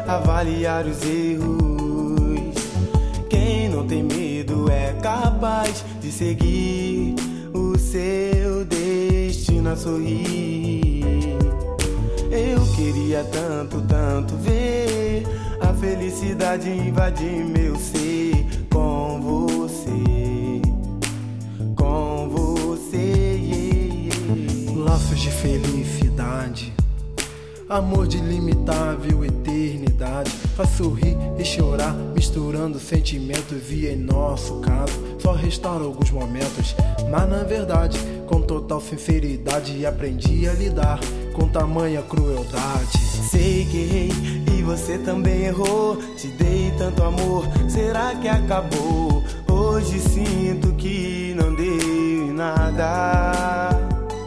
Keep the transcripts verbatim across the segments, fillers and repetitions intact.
avaliar os erros. Quem não tem medo é capaz de seguir o seu destino a sorrir. Eu queria tanto, tanto ver a felicidade invadir meu ser com você, com você, yeah, yeah. Laços de felicidade, amor de ilimitável eternidade, faz sorrir e chorar, misturando sentimentos e em nosso caso só restaura alguns momentos, mas na verdade com total sinceridade aprendi a lidar com tamanha crueldade. Sei que errei e você também errou, te dei tanto amor, será que acabou? Hoje sinto que não deu em nada,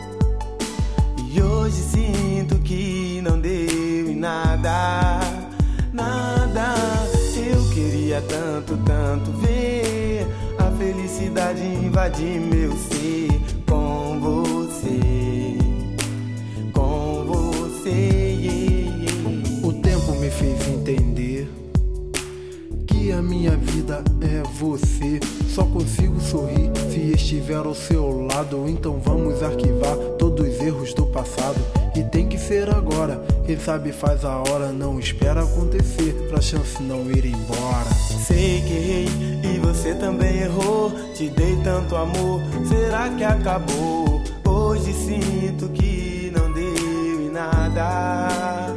e hoje sinto que não deu em nada, nada. Eu queria tanto, tanto ver a felicidade invadir meu ser com você, com você, yeah, yeah. O tempo me fez entender que a minha vida é você. Só consigo sorrir se estiver ao seu lado. Então vamos arquivar todos os erros do passado. E tem que ser agora, quem sabe faz a hora. Não espera acontecer pra chance não ir embora. Sei que errei e você também errou, te dei tanto amor, será que acabou? Hoje sinto que não deu em nada,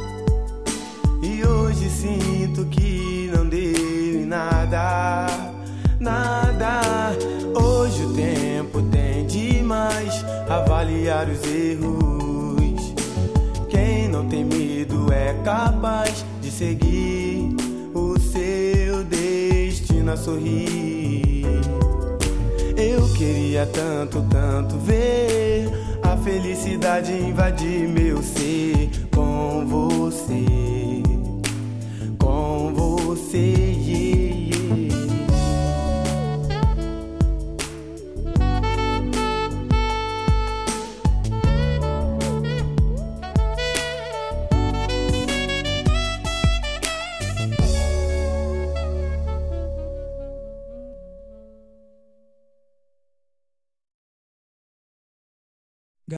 e hoje sinto que não deu em nada, nada. Hoje o tempo tem demais avaliar os erros. Quem não tem medo é capaz de seguir o seu destino a sorrir. Eu queria tanto, tanto ver a felicidade invadir meu ser com você, com você.